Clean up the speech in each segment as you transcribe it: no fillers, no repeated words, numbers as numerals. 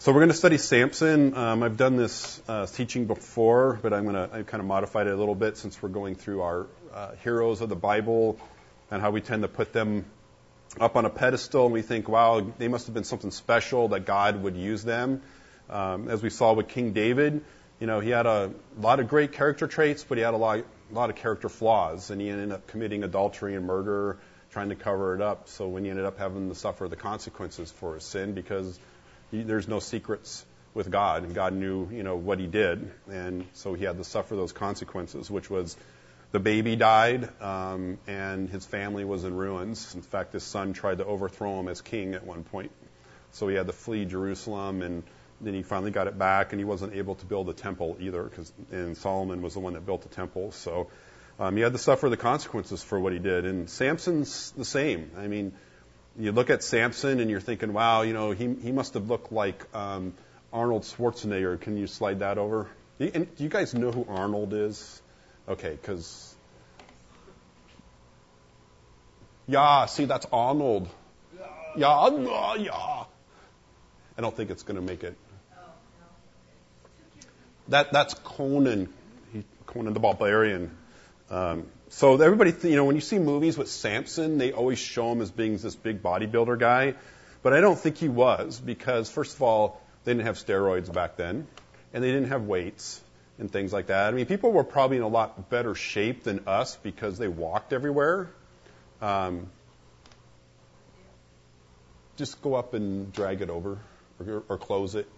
So we're going to study Samson. I've done this teaching before, but I kind of modified it a little bit since we're going through our heroes of the Bible and how we tend to put them up on a pedestal and we think, wow, they must have been something special that God would use them. As we saw with King David, he had a lot of great character traits, but he had a lot of character flaws, and he ended up committing adultery and murder, trying to cover it up. So when he ended up having to suffer the consequences for his sin, because there's no secrets with God, and God knew, what he did, and so he had to suffer those consequences, which was the baby died, and his family was in ruins. In fact, his son tried to overthrow him as king at one point, so he had to flee Jerusalem, and then he finally got it back, and he wasn't able to build a temple either, and Solomon was the one that built the temple, so he had to suffer the consequences for what he did. And Samson's the same. I mean, you look at Samson and you're thinking, wow, he must have looked like Arnold Schwarzenegger. Can you slide that over? And do you guys know who Arnold is? Okay, because see, that's Arnold. Yeah. I don't think it's going to make it. That's Conan. Conan the Barbarian. So everybody, when you see movies with Samson, they always show him as being this big bodybuilder guy. But I don't think he was, because first of all, they didn't have steroids back then, and they didn't have weights and things like that. I mean, people were probably in a lot better shape than us because they walked everywhere. Just go up and drag it over or close it.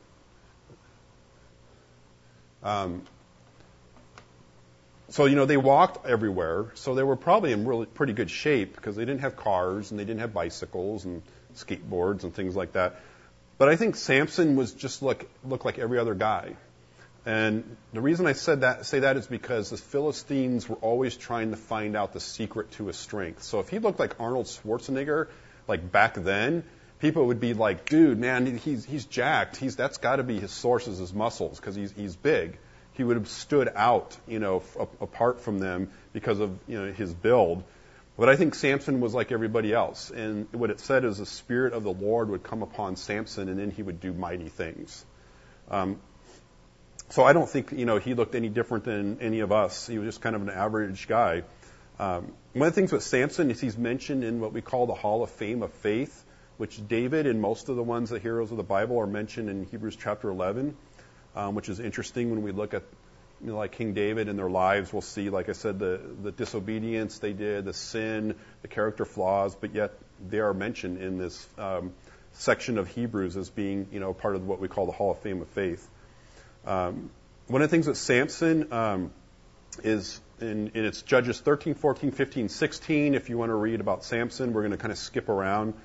So, they walked everywhere, so they were probably in really pretty good shape because they didn't have cars and they didn't have bicycles and skateboards and things like that. But I think Samson was just looked like every other guy. And the reason I say that is because the Philistines were always trying to find out the secret to his strength. So if he looked like Arnold Schwarzenegger, like back then, people would be like, dude, man, he's jacked. That's got to be his source is his muscles because he's big. He would have stood out, apart from them because of, his build. But I think Samson was like everybody else. And what it said is the Spirit of the Lord would come upon Samson and then he would do mighty things. So I don't think, he looked any different than any of us. He was just kind of an average guy. One of the things with Samson is he's mentioned in what we call the Hall of Fame of Faith, which David and most of the ones, the heroes of the Bible, are mentioned in Hebrews chapter 11. Which is interesting when we look at, like King David and their lives. We'll see, like I said, the disobedience they did, the sin, the character flaws, but yet they are mentioned in this section of Hebrews as being, part of what we call the Hall of Fame of Faith. One of the things with Samson is, and it's Judges 13, 14, 15, 16. If you want to read about Samson, we're going to kind of skip around.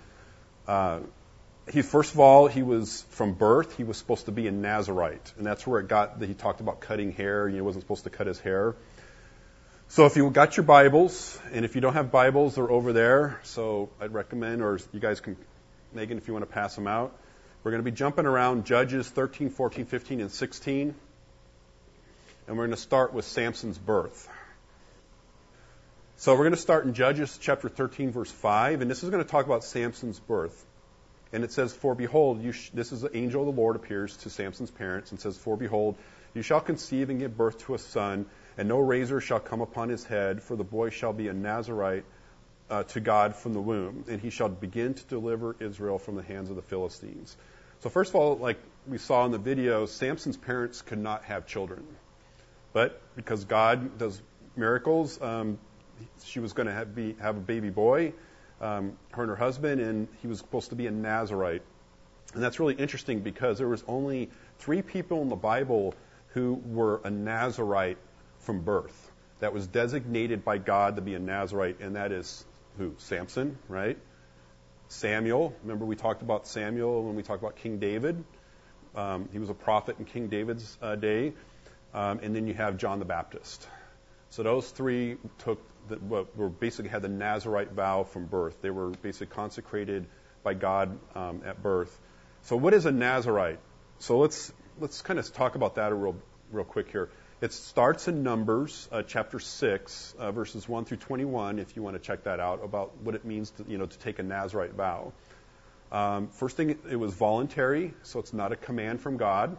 First of all, he was from birth, he was supposed to be a Nazirite. And that's where it got that he talked about cutting hair. He wasn't supposed to cut his hair. So if you got your Bibles, and if you don't have Bibles, they're over there. So I'd recommend, or you guys can, Megan, if you want to pass them out. We're going to be jumping around Judges 13, 14, 15, and 16. And we're going to start with Samson's birth. So we're going to start in Judges chapter 13, verse 5. And this is going to talk about Samson's birth. And it says, for behold, this is the angel of the Lord appears to Samson's parents and says, for behold, you shall conceive and give birth to a son, and no razor shall come upon his head, for the boy shall be a Nazirite to God from the womb, and he shall begin to deliver Israel from the hands of the Philistines. So first of all, like we saw in the video, Samson's parents could not have children. But because God does miracles, she was going to have a baby boy, her and her husband, and he was supposed to be a Nazirite. And that's really interesting because there was only 3 people in the Bible who were a Nazirite from birth. That was designated by God to be a Nazirite, and that is who? Samson, right? Samuel. Remember we talked about Samuel when we talked about King David. He was a prophet in King David's day. And then you have John the Baptist. So those 3 were basically had the Nazirite vow from birth. They were basically consecrated by God at birth. So what is a Nazirite? So let's kind of talk about that real quick here. It starts in Numbers chapter 6, verses 1 through 21, if you want to check that out, about what it means to take a Nazirite vow. First thing, it was voluntary, so it's not a command from God.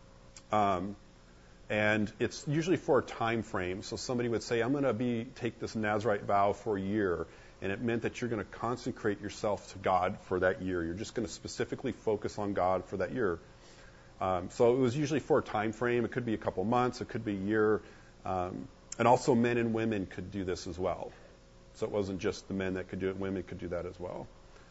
And it's usually for a time frame. So somebody would say, I'm going to take this Nazirite vow for a year. And it meant that you're going to consecrate yourself to God for that year. You're just going to specifically focus on God for that year. So it was usually for a time frame. It could be a couple months. It could be a year. And also men and women could do this as well. So it wasn't just the men that could do it. Women could do that as well.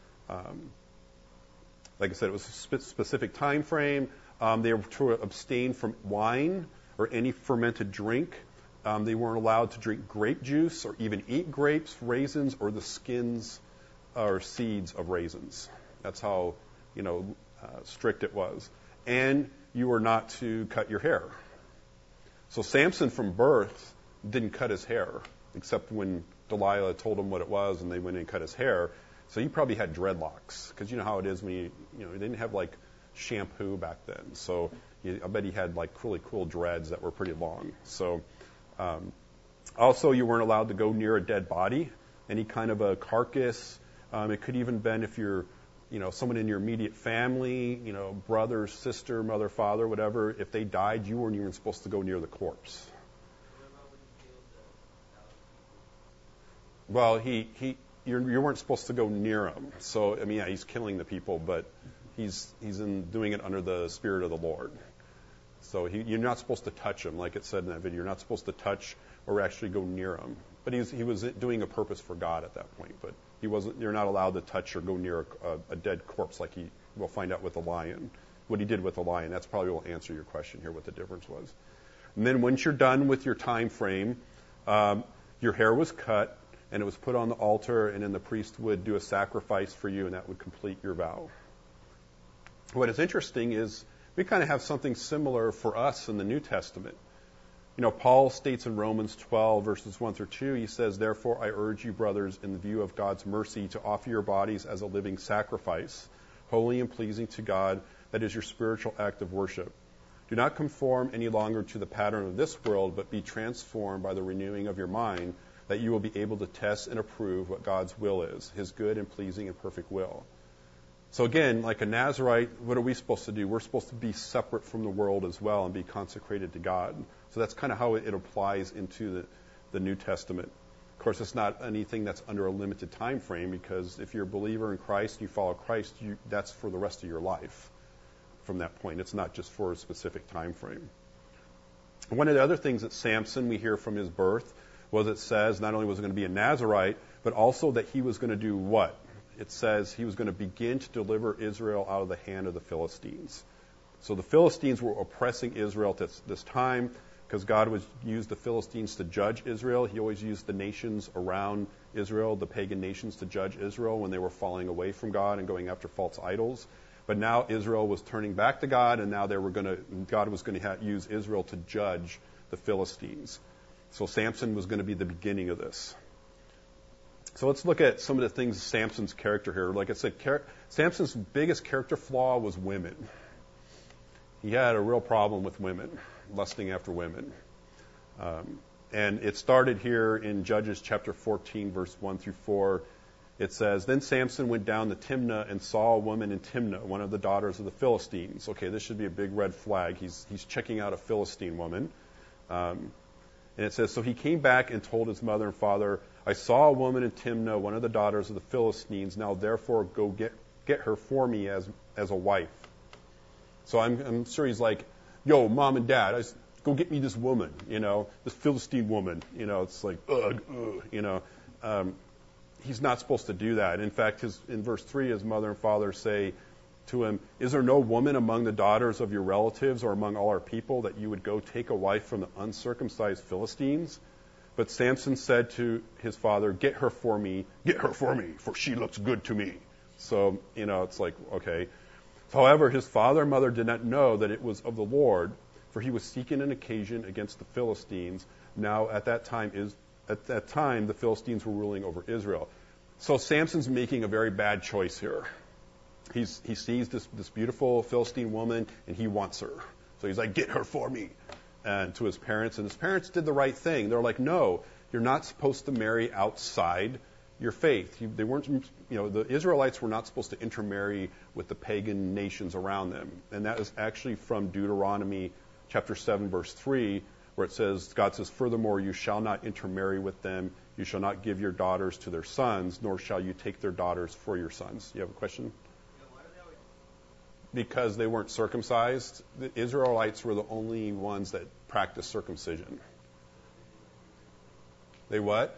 Like I said, it was a specific time frame. They were to abstain from wine or any fermented drink. They weren't allowed to drink grape juice or even eat grapes, raisins, or the skins or seeds of raisins. That's how, strict it was. And you were not to cut your hair. So Samson from birth didn't cut his hair, except when Delilah told him what it was and they went in and cut his hair. So he probably had dreadlocks, because you know how it is when they didn't have like shampoo back then. So I bet he had like really cool dreads that were pretty long. So also you weren't allowed to go near a dead body, any kind of a carcass. It could even been if you're, someone in your immediate family, brother, sister, mother, father, whatever. If they died, you weren't even supposed to go near the corpse. Well, you weren't supposed to go near him. So, yeah, he's killing the people, but he's doing it under the Spirit of the Lord. So you're not supposed to touch him, like it said in that video. You're not supposed to touch or actually go near him. But he was doing a purpose for God at that point. But you're not allowed to touch or go near a dead corpse, like we'll find out with the lion. What he did with the lion, that's probably will answer your question here, what the difference was. And then once you're done with your time frame, your hair was cut, and it was put on the altar, and then the priest would do a sacrifice for you, and that would complete your vow. What is interesting is we kind of have something similar for us in the New Testament. Paul states in Romans 12, verses 1 through 2, he says, "Therefore I urge you, brothers, in the view of God's mercy, to offer your bodies as a living sacrifice, holy and pleasing to God, that is your spiritual act of worship. Do not conform any longer to the pattern of this world, but be transformed by the renewing of your mind, that you will be able to test and approve what God's will is, his good and pleasing and perfect will." So again, like a Nazirite, what are we supposed to do? We're supposed to be separate from the world as well and be consecrated to God. So that's kind of how it applies into the New Testament. Of course, it's not anything that's under a limited time frame, because if you're a believer in Christ and you follow Christ, that's for the rest of your life from that point. It's not just for a specific time frame. One of the other things that Samson, we hear from his birth, was it says not only was he going to be a Nazirite, but also that he was going to do what? It says he was going to begin to deliver Israel out of the hand of the Philistines. So the Philistines were oppressing Israel at this time, because God would use the Philistines to judge Israel. He always used the nations around Israel, the pagan nations, to judge Israel when they were falling away from God and going after false idols. But now Israel was turning back to God, and now God was going to use Israel to judge the Philistines. So Samson was going to be the beginning of this. So let's look at some of the things Samson's character here. Like I said, Samson's biggest character flaw was women. He had a real problem with women, lusting after women. And it started here in Judges chapter 14, verse 1 through 4. It says, "Then Samson went down to Timnah and saw a woman in Timnah, one of the daughters of the Philistines." Okay, this should be a big red flag. He's checking out a Philistine woman. And it says, "So he came back and told his mother and father, 'I saw a woman in Timnah, one of the daughters of the Philistines. Now therefore go get her for me as a wife.'" So I'm sure he's like, "Yo, mom and dad, go get me this woman, this Philistine woman." It's like, ugh. He's not supposed to do that. In fact, in verse 3, his mother and father say to him, "Is there no woman among the daughters of your relatives or among all our people that you would go take a wife from the uncircumcised Philistines?" But Samson said to his father, get her for me, for she looks good to me." So, it's like, okay. However, his father and mother did not know that it was of the Lord, for he was seeking an occasion against the Philistines. Now, at that time, the Philistines were ruling over Israel. So Samson's making a very bad choice here. He sees this beautiful Philistine woman, and he wants her. So he's like, "Get her for me," and to his parents. And his parents did the right thing. They're like, "No, you're not supposed to marry outside your faith. They weren't, the Israelites were not supposed to intermarry with the pagan nations around them. And that is actually from Deuteronomy chapter 7, verse 3, where it says, God says, furthermore, you shall not intermarry with them. You shall not give your daughters to their sons, nor shall you take their daughters for your sons. You have a question? Because they weren't circumcised. The Israelites were the only ones that practiced circumcision. They what?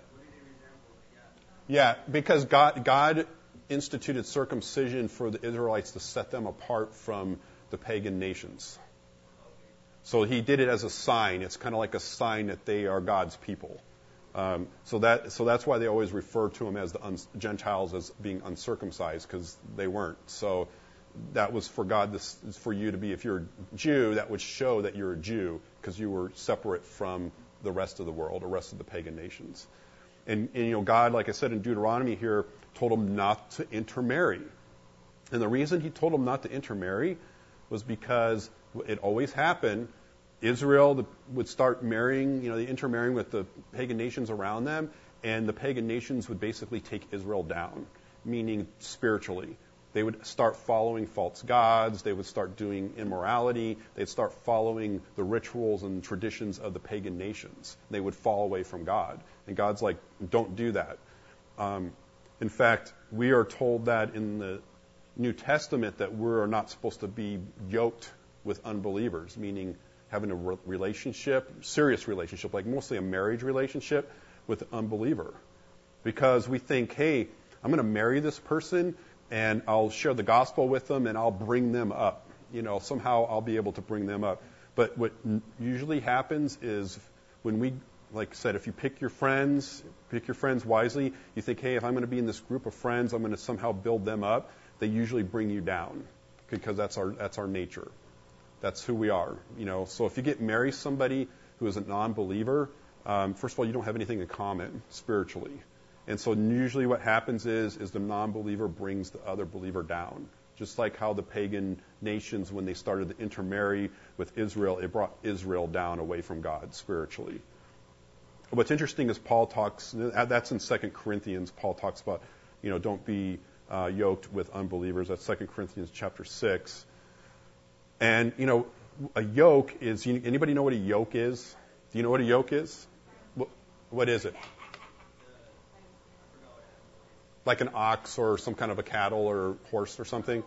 Yeah, because God instituted circumcision for the Israelites to set them apart from the pagan nations. So he did it as a sign. It's kind of like a sign that they are God's people. So that's why they always refer to them as the Gentiles as being uncircumcised, because they weren't. So that was for God. This is for you to be. If you're a Jew, that would show that you're a Jew because you were separate from the rest of the world, the rest of the pagan nations. And God, like I said in Deuteronomy here, told them not to intermarry. And the reason he told them not to intermarry was because it always happened. Israel would start marrying, intermarrying with the pagan nations around them, and the pagan nations would basically take Israel down, meaning spiritually. They would start following false gods. They would start doing immorality. They'd start following the rituals and traditions of the pagan nations. They would fall away from God. And God's like, don't do that. In fact, we are told that in the New Testament that we're not supposed to be yoked with unbelievers, meaning having a relationship, serious relationship, like mostly a marriage relationship with an unbeliever. Because we think, hey, I'm going to marry this person, and I'll share the gospel with them, and I'll bring them up. Somehow I'll be able to bring them up. But what usually happens is when we, like I said, if you pick your friends wisely, you think, hey, if I'm going to be in this group of friends, I'm going to somehow build them up. They usually bring you down because that's our nature. That's who we are. So if you marry somebody who is a non-believer, first of all, you don't have anything in common spiritually. And so usually what happens is the non-believer brings the other believer down. Just like how the pagan nations, when they started to intermarry with Israel, it brought Israel down away from God spiritually. What's interesting is Paul talks, that's in 2 Corinthians, Paul talks about, don't be yoked with unbelievers. That's 2 Corinthians chapter 6. And, a yoke is, anybody know what a yoke is? Do you know what a yoke is? What is it? Like an ox or some kind of a cattle or horse or something?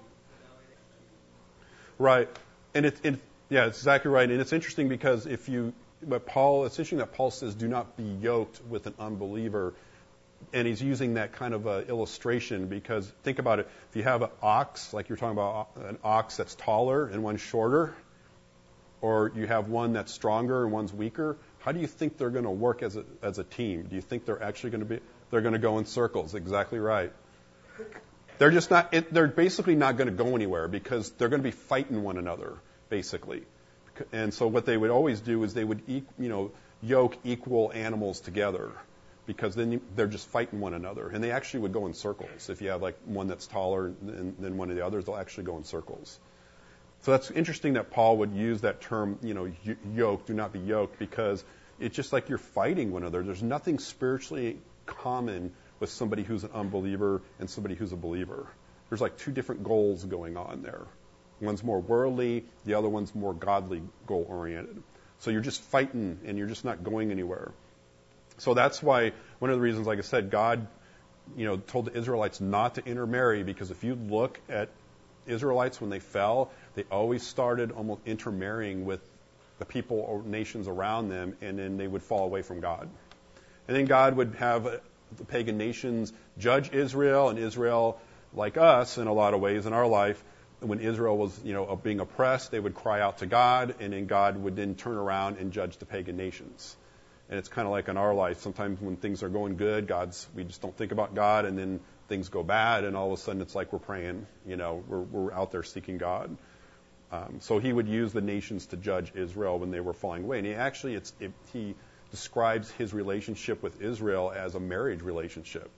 Right. And it's exactly right. And it's interesting because it's interesting that Paul says, do not be yoked with an unbeliever. And he's using that kind of illustration because think about it. If you have an ox, like you're talking about an ox that's taller and one's shorter, or you have one that's stronger and one's weaker, how do you think they're going to work as a team? Do you think they're actually going to be? They're going to go in circles. Exactly right. They're just not. They're basically not going to go anywhere because they're going to be fighting one another, basically. And so what they would always do is they would, yoke equal animals together, because then they're just fighting one another, and they actually would go in circles. If you have like one that's taller than one of the others, they'll actually go in circles. So that's interesting that Paul would use that term, yoke, do not be yoked, because it's just like you're fighting one another. There's nothing spiritually common with somebody who's an unbeliever and somebody who's a believer. There's like two different goals going on there. One's more worldly, the other one's more godly goal-oriented. So you're just fighting, and you're just not going anywhere. So that's why one of the reasons, like I said, God, told the Israelites not to intermarry, because if you look at Israelites when they fell, they always started almost intermarrying with the people or nations around them, and then they would fall away from God. And then God would have the pagan nations judge Israel, and Israel, like us in a lot of ways in our life, when Israel was, being oppressed, they would cry out to God, and then God would then turn around and judge the pagan nations. And it's kind of like in our life. Sometimes when things are going good, we just don't think about God, and then things go bad, and all of a sudden it's like we're praying. We're out there seeking God. So he would use the nations to judge Israel when they were falling away. And he describes his relationship with Israel as a marriage relationship.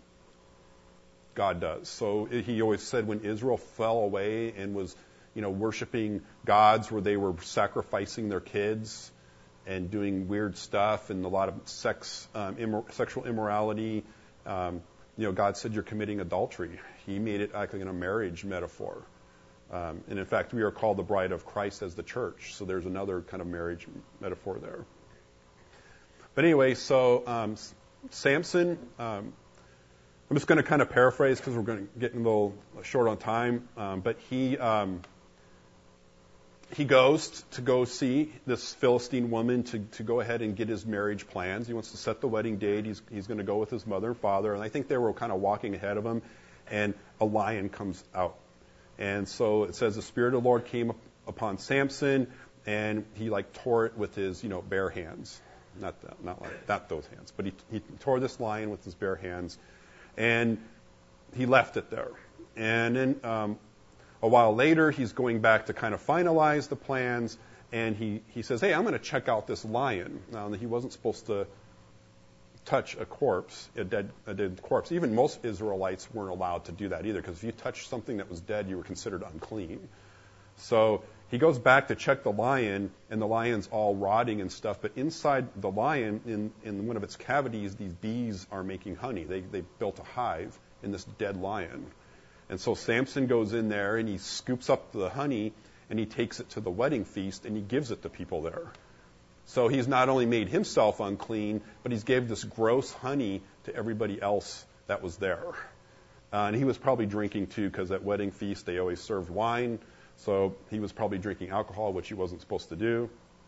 God does. So he always said when Israel fell away and was, worshiping gods where they were sacrificing their kids and doing weird stuff and a lot of sexual immorality, God said you're committing adultery. He made it like in a marriage metaphor. And in fact, we are called the bride of Christ as the church. So there's another kind of marriage metaphor there. But anyway, so Samson, I'm just going to kind of paraphrase because we're going to get a little short on time. But he goes to go see this Philistine woman to go ahead and get his marriage plans. He wants to set the wedding date. He's going to go with his mother and father. And I think they were kind of walking ahead of him. And a lion comes out. And so it says the Spirit of the Lord came upon Samson, and he tore it with his bare hands. Not those hands, but he tore this lion with his bare hands, and he left it there. And then a while later, he's going back to kind of finalize the plans, and he says, "Hey, I'm going to check out this lion." Now, he wasn't supposed to touch a corpse, a dead corpse. Even most Israelites weren't allowed to do that either, because if you touched something that was dead, you were considered unclean. So he goes back to check the lion, and the lion's all rotting and stuff. But inside the lion, in one of its cavities, these bees are making honey. They built a hive in this dead lion. And so Samson goes in there, and he scoops up the honey, and he takes it to the wedding feast, and he gives it to people there. So he's not only made himself unclean, but he's gave this gross honey to everybody else that was there. And he was probably drinking too, because at wedding feast they always served wine. So he was probably drinking alcohol, which he wasn't supposed to do.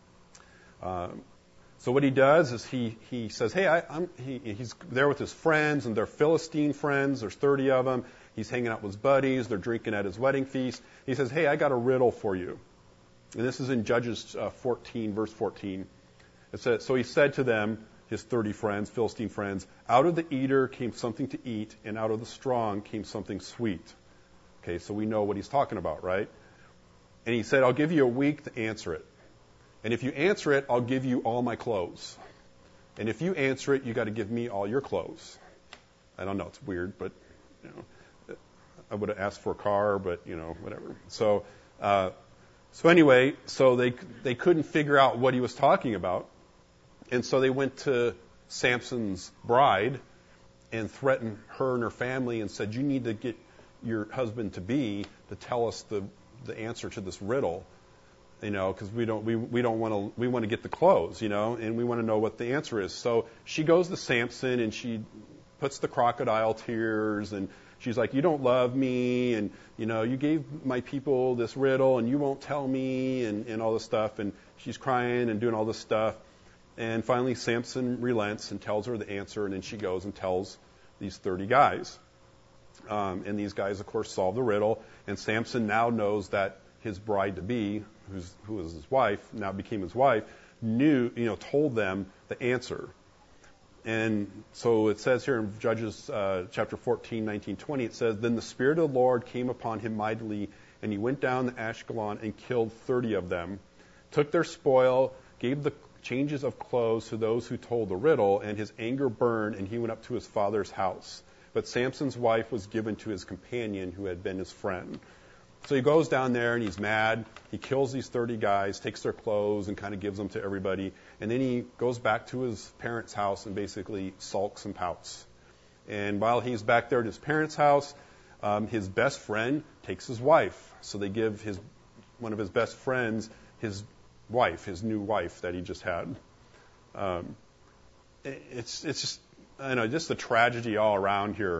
So what he does is he says, "Hey, he's there with his friends, and they're Philistine friends. There's 30 of them. He's hanging out with his buddies. They're drinking at his wedding feast. He says, "Hey, I got a riddle for you." And this is in Judges 14, verse 14. It says, "So he said to them, his 30 friends, Philistine friends, out of the eater came something to eat, and out of the strong came something sweet." Okay, so we know what he's talking about, right? And he said, "I'll give you a week to answer it. And if you answer it, I'll give you all my clothes. And if you answer it, you got to give me all your clothes." I don't know, it's weird, but I would have asked for a car, but whatever. So anyway, so they couldn't figure out what he was talking about. And so they went to Samson's bride and threatened her and her family and said, "You need to get your husband-to-be to tell us the answer to this riddle, because we want to get the clothes, and we want to know what the answer is." So she goes to Samson and she puts the crocodile tears, and she's like, "You don't love me, and you gave my people this riddle, and you won't tell me," and all this stuff, and she's crying and doing all this stuff. And finally, Samson relents and tells her the answer, and then she goes and tells these 30 guys. And these guys, of course, solve the riddle. And Samson now knows that his bride-to-be, who was his wife, now became his wife, told them the answer. And so it says here in Judges chapter 14, 19, 20, it says, "Then the Spirit of the Lord came upon him mightily, and he went down to Ashkelon and killed 30 of them, took their spoil, gave the changes of clothes to those who told the riddle, and his anger burned, and he went up to his father's house. But Samson's wife was given to his companion who had been his friend." So he goes down there and he's mad. He kills these 30 guys, takes their clothes and kind of gives them to everybody. And then he goes back to his parents' house and basically sulks and pouts. And while he's back there at his parents' house, his best friend takes his wife. So they give one of his best friends his wife, his new wife that he just had. It's just, just the tragedy all around here.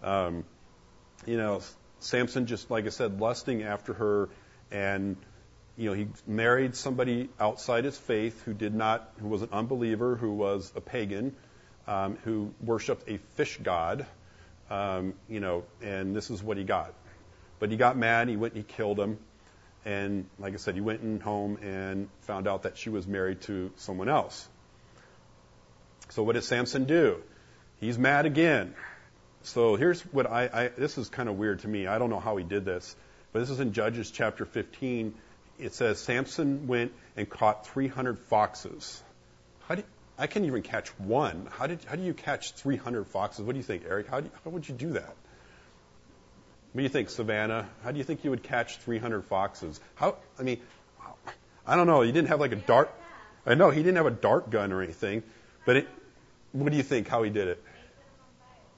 Samson, just like I said, lusting after her, and he married somebody outside his faith who was an unbeliever, who was a pagan, who worshipped a fish god, and this is what he got. But he got mad. He went and he killed him. And like I said, he went home and found out that she was married to someone else. So what does Samson do? He's mad again. So here's what this is kind of weird to me. I don't know how he did this, but this is in Judges chapter 15. It says Samson went and caught 300 foxes. I can't even catch one. How do you catch 300 foxes? What do you think, Eric? How would you do that? What do you think, Savannah? How do you think you would catch 300 foxes? I don't know. He didn't have like a dart. I know he didn't have a dart gun or anything. But what do you think? How he did it?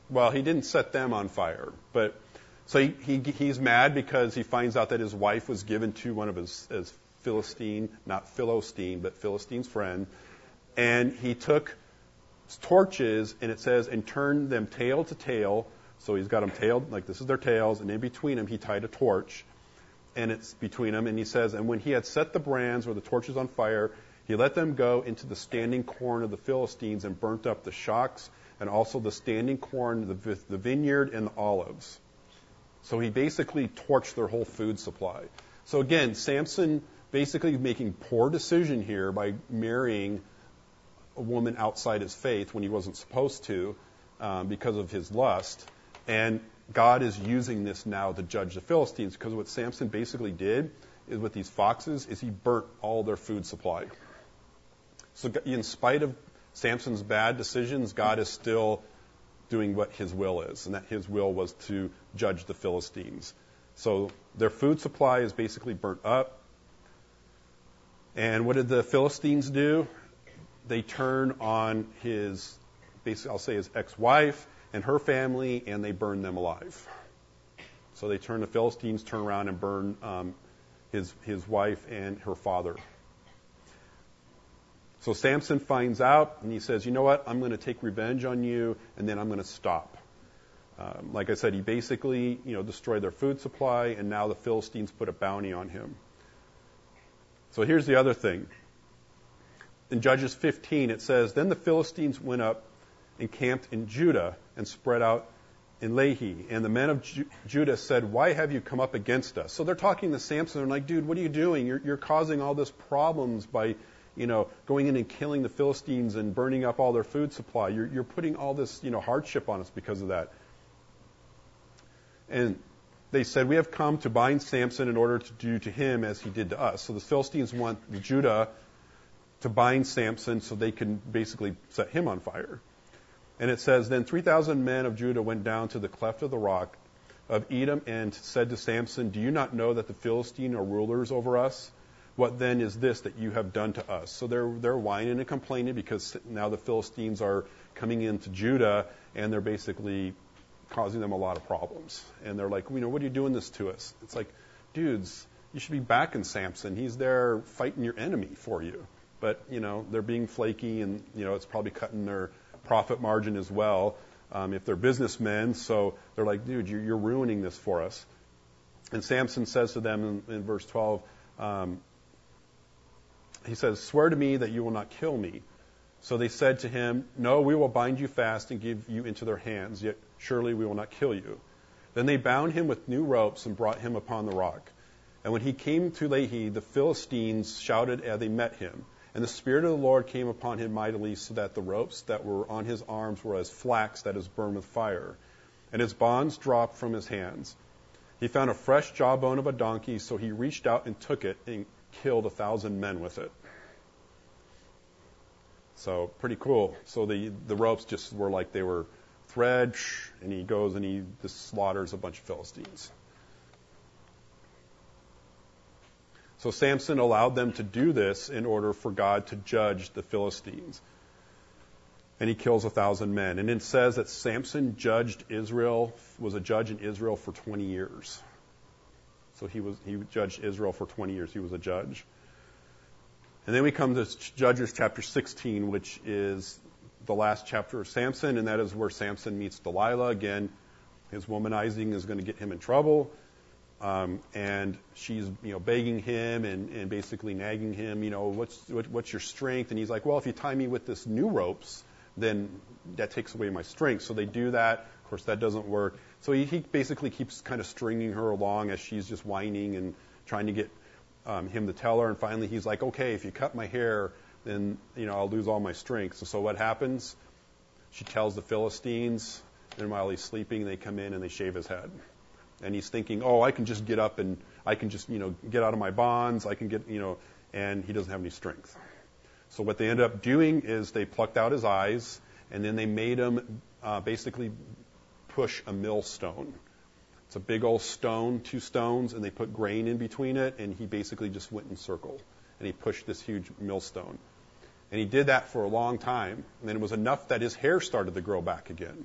Well, he didn't set them on fire, but so he's mad because he finds out that his wife was given to one of his Philistine, not Philistine, but Philistine's friend, and he took torches, and it says, and turned them tail to tail. So he's got them tailed, like this is their tails, and in between them he tied a torch, and it's between them, and he says, and when he had set the brands or the torches on fire, he let them go into the standing corn of the Philistines and burnt up the shocks and also the standing corn, the vineyard, and the olives. So he basically torched their whole food supply. So again, Samson basically making poor decision here by marrying a woman outside his faith when he wasn't supposed to because of his lust. And God is using this now to judge the Philistines, because what Samson basically did is with these foxes is he burnt all their food supply. So in spite of Samson's bad decisions, God is still doing what his will is, and that his will was to judge the Philistines. So their food supply is basically burnt up. And what did the Philistines do? They turn on his, basically I'll say his ex-wife and her family, and they burn them alive. So they turn, the Philistines turn around and burn his wife and her father. So Samson finds out, and he says, you know what, I'm going to take revenge on you, and then I'm going to stop. Like I said, he basically, destroyed their food supply, and now the Philistines put a bounty on him. So here's the other thing. In Judges 15, it says, then the Philistines went up and camped in Judah and spread out in Lehi. And the men of Judah said, why have you come up against us? So they're talking to Samson. They're like, dude, what are you doing? You're causing all this problems by, going in and killing the Philistines and burning up all their food supply. You're putting all this, hardship on us because of that. And they said, we have come to bind Samson in order to do to him as he did to us. So the Philistines want Judah to bind Samson so they can basically set him on fire. And it says, then 3,000 men of Judah went down to the cleft of the rock of Edom and said to Samson, do you not know that the Philistines are rulers over us? What then is this that you have done to us? So they're whining and complaining because now the Philistines are coming into Judah, and they're basically causing them a lot of problems. And they're like, what are you doing this to us? It's like, dudes, you should be backing Samson. He's there fighting your enemy for you. But, they're being flaky, and, it's probably cutting their profit margin as well if they're businessmen. So they're like, dude, you're ruining this for us. And Samson says to them in verse 12, he says, swear to me that you will not kill me. So they said to him, no, we will bind you fast and give you into their hands, yet surely we will not kill you. Then they bound him with new ropes and brought him upon the rock. And when he came to Lehi, the Philistines shouted as they met him. And the Spirit of the Lord came upon him mightily, so that the ropes that were on his arms were as flax that is burned with fire. And his bonds dropped from his hands. He found a fresh jawbone of a donkey, so he reached out and took it and killed 1,000 men with it. So pretty cool. So the ropes just were like they were thread, and he goes and he just slaughters a bunch of Philistines. So Samson allowed them to do this in order for God to judge the Philistines. And he kills 1,000 men. And it says that Samson was a judge in Israel for 20 years. So he judged Israel for 20 years. He was a judge. And then we come to Judges chapter 16, which is the last chapter of Samson, and that is where Samson meets Delilah. Again, his womanizing is going to get him in trouble. And she's, begging him and basically nagging him, what's your strength? And he's like, well, if you tie me with this new ropes, then that takes away my strength. So they do that. Of course, that doesn't work. So he basically keeps kind of stringing her along as she's just whining and trying to get him to tell her. And finally, he's like, okay, if you cut my hair, then, I'll lose all my strength. So what happens? She tells the Philistines, and while he's sleeping, they come in and they shave his head. And he's thinking, I can just get up and I can just, get out of my bonds. I can get, and he doesn't have any strength. So what they ended up doing is they plucked out his eyes, and then they made him basically push a millstone. It's a big old stone, 2 stones, and they put grain in between it, and he basically just went in circle. And he pushed this huge millstone. And he did that for a long time, and then it was enough that his hair started to grow back again.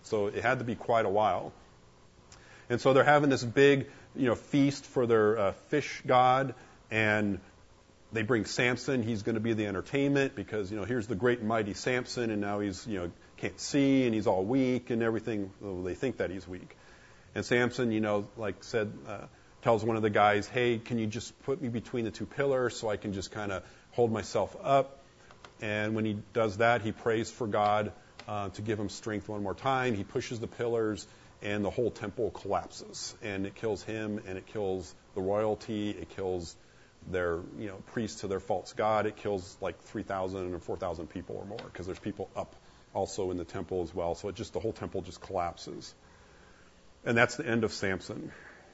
So it had to be quite a while. And so they're having this big, feast for their fish god, and they bring Samson. He's going to be the entertainment because, here's the great and mighty Samson, and now he's, can't see, and he's all weak and everything. Well, they think that he's weak. And Samson, tells one of the guys, hey, can you just put me between the two pillars so I can just kind of hold myself up? And when he does that, he prays for God to give him strength one more time. He pushes the pillars, and the whole temple collapses. And it kills him, and it kills the royalty. It kills their priests to their false god. It kills like 3,000 or 4,000 people or more, because there's people up also in the temple as well. So the whole temple just collapses. And that's the end of Samson.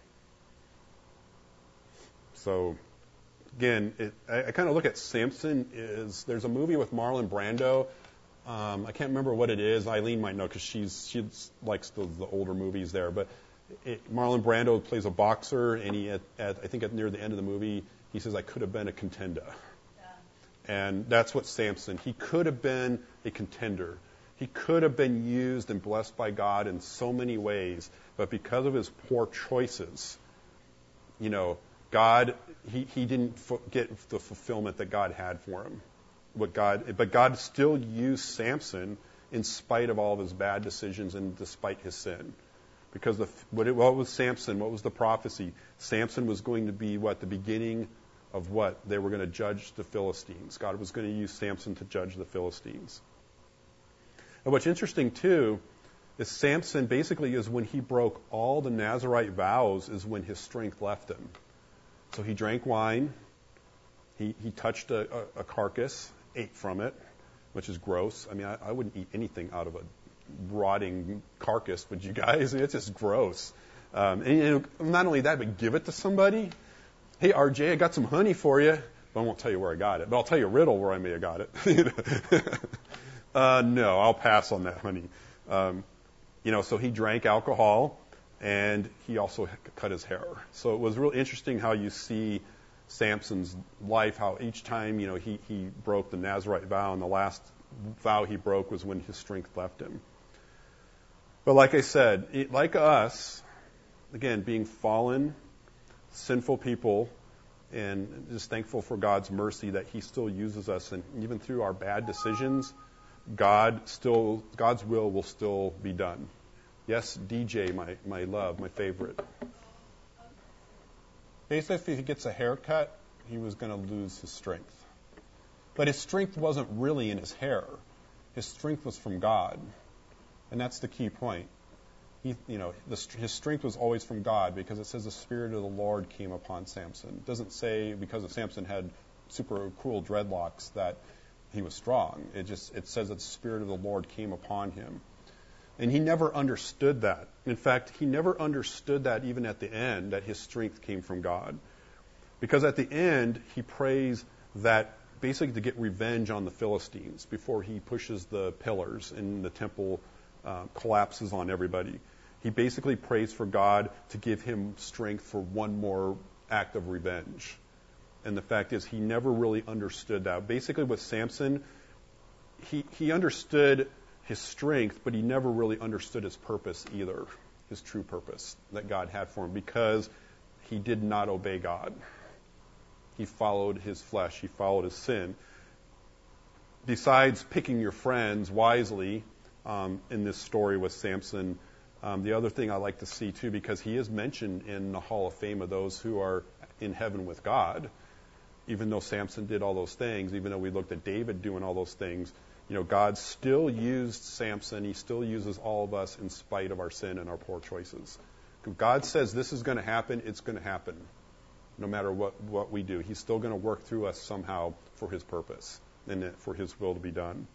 So, again, I kind of look at Samson there's a movie with Marlon Brando. I can't remember what it is. Eileen might know because she likes the older movies there. But Marlon Brando plays a boxer, and I think near the end of the movie, he says, I could have been a contender. Yeah. And that's what Samson, he could have been a contender. He could have been used and blessed by God in so many ways, but because of his poor choices, God, he didn't get the fulfillment that God had for him. But God still used Samson in spite of all of his bad decisions and despite his sin. Because what was Samson? What was the prophecy? Samson was going to be the beginning of what? They were going to judge the Philistines. God was going to use Samson to judge the Philistines. And what's interesting, too, is Samson basically is when he broke all the Nazirite vows is when his strength left him. So he drank wine, he touched a carcass, ate from it, which is gross. I mean, I wouldn't eat anything out of a rotting carcass, would you guys? It's just gross. And not only that, but give it to somebody. Hey, RJ, I got some honey for you, but I won't tell you where I got it. But I'll tell you a riddle where I may have got it. No, I'll pass on that honey. So he drank alcohol, and he also cut his hair. So it was really interesting how you see Samson's life, how each time, he broke the Nazirite vow, and the last vow he broke was when his strength left him. But like I said, like us, again, being fallen, sinful people, and just thankful for God's mercy that he still uses us, and even through our bad decisions, God's will still be done. Yes, DJ, my love, my favorite. Basically, if he gets a haircut, he was going to lose his strength. But his strength wasn't really in his hair. His strength was from God. And that's the key point. His strength was always from God, because it says the Spirit of the Lord came upon Samson. It doesn't say because of Samson had super cool dreadlocks that he was strong. It says that the Spirit of the Lord came upon him. And he never understood that. In fact, he never understood that even at the end, that his strength came from God. Because at the end, he prays that basically to get revenge on the Philistines before he pushes the pillars and the temple collapses on everybody. He basically prays for God to give him strength for one more act of revenge. And the fact is, he never really understood that. Basically, with Samson, he understood his strength, but he never really understood his purpose either, his true purpose that God had for him, because he did not obey God. He followed his flesh. He followed his sin. Besides picking your friends wisely in this story with Samson, the other thing I like to see, too, because he is mentioned in the Hall of Fame of those who are in heaven with God, even though Samson did all those things, even though we looked at David doing all those things, God still used Samson. He still uses all of us in spite of our sin and our poor choices. If God says this is going to happen, it's going to happen, no matter what we do. He's still going to work through us somehow for his purpose and for his will to be done.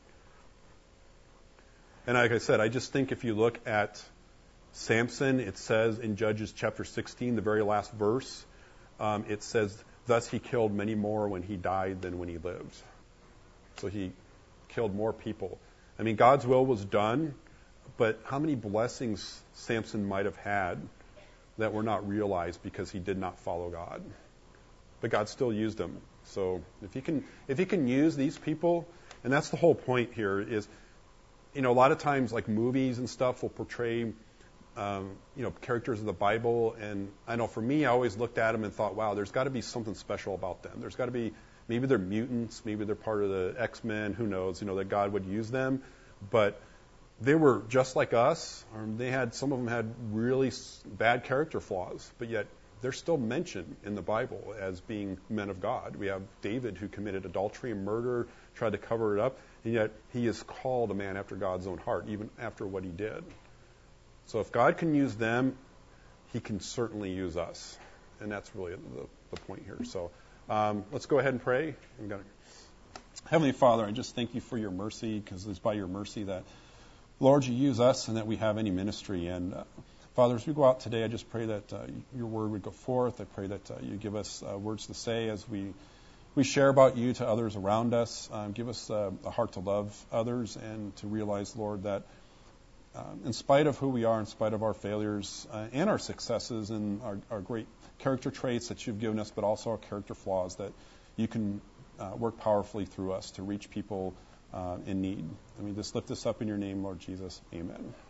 And like I said, I just think if you look at Samson, it says in Judges chapter 16, the very last verse, it says, thus he killed many more when he died than when he lived. So he killed more people. I mean, God's will was done, but how many blessings Samson might have had that were not realized because he did not follow God? But God still used him. So if he can use these people, and that's the whole point here, is a lot of times, like movies and stuff will portray, characters of the Bible. And I know for me, I always looked at them and thought, wow, there's got to be something special about them. There's got to be, maybe they're mutants, maybe they're part of the X-Men, who knows, that God would use them. But they were just like us. Some of them had really bad character flaws, but yet they're still mentioned in the Bible as being men of God. We have David, who committed adultery and murder, tried to cover it up, and yet he is called a man after God's own heart, even after what he did. So if God can use them, he can certainly use us. And that's really the point here. So let's go ahead and pray. Heavenly Father, I just thank you for your mercy, because it's by your mercy that, Lord, you use us and that we have any ministry. And Father, as we go out today, I just pray that your word would go forth. I pray that you give us words to say as we share about you to others around us. Give us a heart to love others and to realize, Lord, that in spite of who we are, in spite of our failures and our successes and our great character traits that you've given us, but also our character flaws, that you can work powerfully through us to reach people in need. Just lift this up in your name, Lord Jesus. Amen.